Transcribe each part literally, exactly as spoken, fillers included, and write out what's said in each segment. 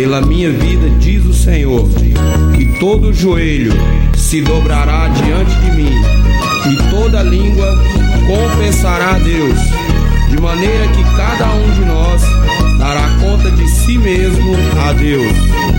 pela minha vida, diz o Senhor, que todo joelho se dobrará diante de mim e toda língua confessará a Deus, de maneira que cada um de nós dará conta de si mesmo a Deus.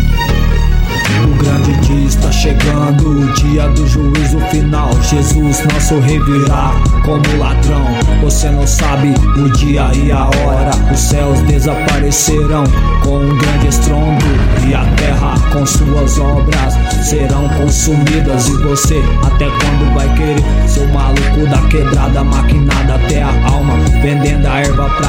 O grande dia está chegando, o dia do juízo final. Jesus, nosso rei, virá como ladrão. Você não sabe o dia e a hora. Os céus desaparecerão com um grande estrondo, e a terra com suas obras serão consumidas. E você até quando vai querer, seu maluco da quebrada, maquinada até a alma, vendendo a erva pra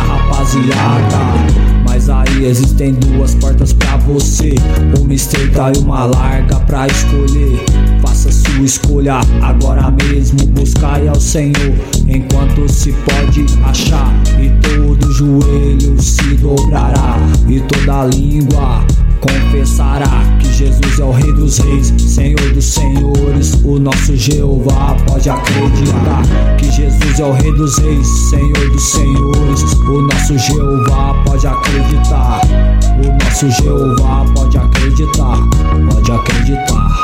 rapaziada? Mas aí existem duas portas pra você, uma estreita e uma larga pra escolher. Faça sua escolha agora mesmo, buscai ao Senhor enquanto se pode achar. E todo joelho se dobrará e toda língua confessará que Jesus é o Rei dos Reis, Senhor dos Senhores, o nosso Jeová. Pode acreditar que Jesus é o Rei dos Reis, Senhor dos Senhores, o nosso Jeová. Pode acreditar, o nosso Jeová. Pode acreditar, pode acreditar.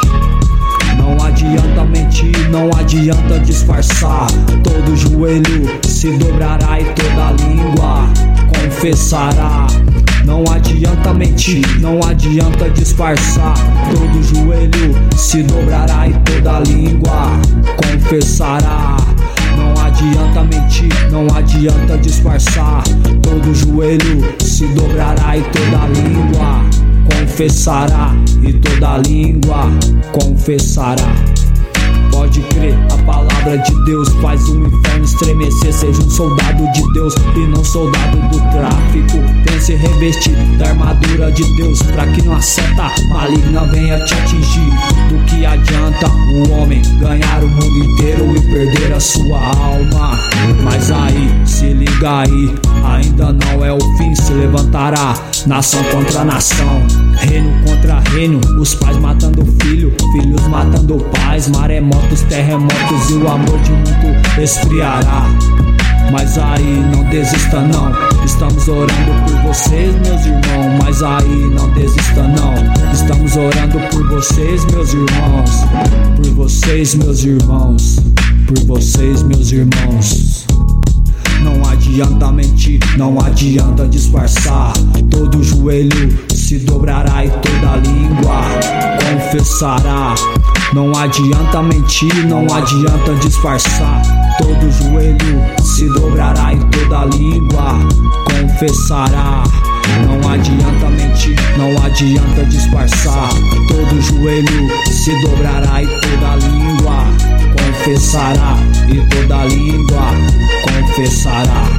Não adianta mentir, não adianta disfarçar. Todo joelho se dobrará e toda língua confessará. Não adianta mentir, não adianta disfarçar. Todo joelho se dobrará e toda língua confessará. Não adianta mentir, não adianta disfarçar. Todo joelho se dobrará e toda língua confessará. E toda língua confessará. Pode crer, a palavra de Deus faz o inferno estremecer. Seja um soldado de Deus e não soldado do tráfico. Venha se revestir da armadura de Deus, pra que não a seta maligna venha te atingir. Do que adianta o homem ganhar o mundo inteiro e perder a sua alma? Mas aí, se liga aí, ainda não é o fim. Se levantará nação contra nação, reino contra reino, os pais matando filho, filhos matando pais, maremotos, terremotos e o amor de muito esfriará. Mas aí não desista não, estamos orando por vocês, meus irmãos. Mas aí não desista não, estamos orando por vocês, meus irmãos. Por vocês, meus irmãos. Por vocês, meus irmãos. Não adianta mentir, não adianta disfarçar. Todo joelho se dobrará e toda língua confessará. Não adianta mentir, não adianta disfarçar. Todo joelho se dobrará e toda língua confessará. Não adianta mentir, não adianta disfarçar. Todo joelho se dobrará e toda língua confessará. E toda língua confessará.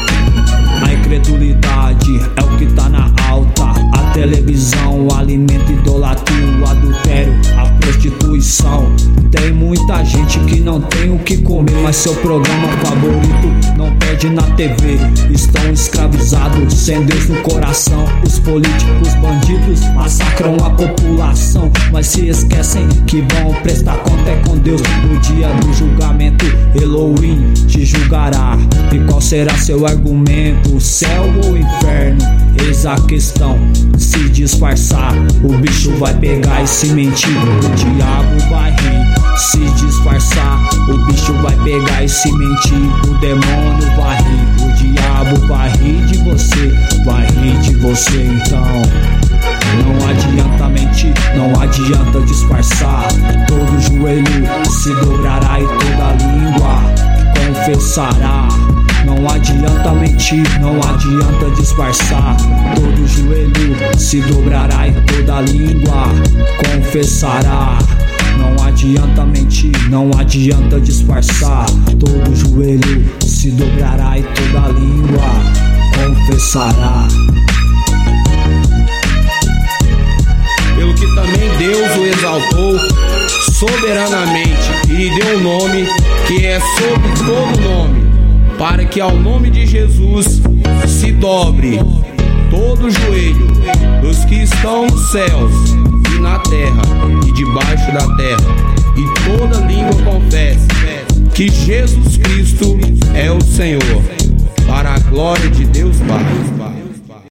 A incredulidade é o que tá na alta. A televisão alimenta idolatria, o adultério, a prostituição. Tem muita gente que não tem o que comer, mas seu programa favorito não perde na T V. Estão escravizados, sem Deus no coração. Os políticos bandidos massacram a população, mas se esquecem que vão prestar conta é com Deus. No dia do julgamento, Elohim te julgará. E qual será seu argumento? Céu ou inferno? Eis a questão. Se disfarçar, o bicho vai pegar. E se mentir, o diabo vai rir. Se disfarçar, o bicho vai pegar. E se mentir, o demônio vai rir. O diabo vai rir de você, vai rir de você. Então não adianta mentir, não adianta disfarçar. Todo joelho se dobrará e toda língua confessará. Não adianta mentir, não adianta disfarçar. Todo joelho se dobrará e toda língua confessará. Não adianta mentir, não adianta disfarçar. Todo joelho se dobrará e toda língua confessará. Pelo que também Deus o exaltou soberanamente e lhe deu um nome que é sobre todo nome, para que ao nome de Jesus se dobre todo joelho dos que estão nos céus e na terra e debaixo da terra, e toda língua confesse que Jesus Cristo é o Senhor, para a glória de Deus Pai.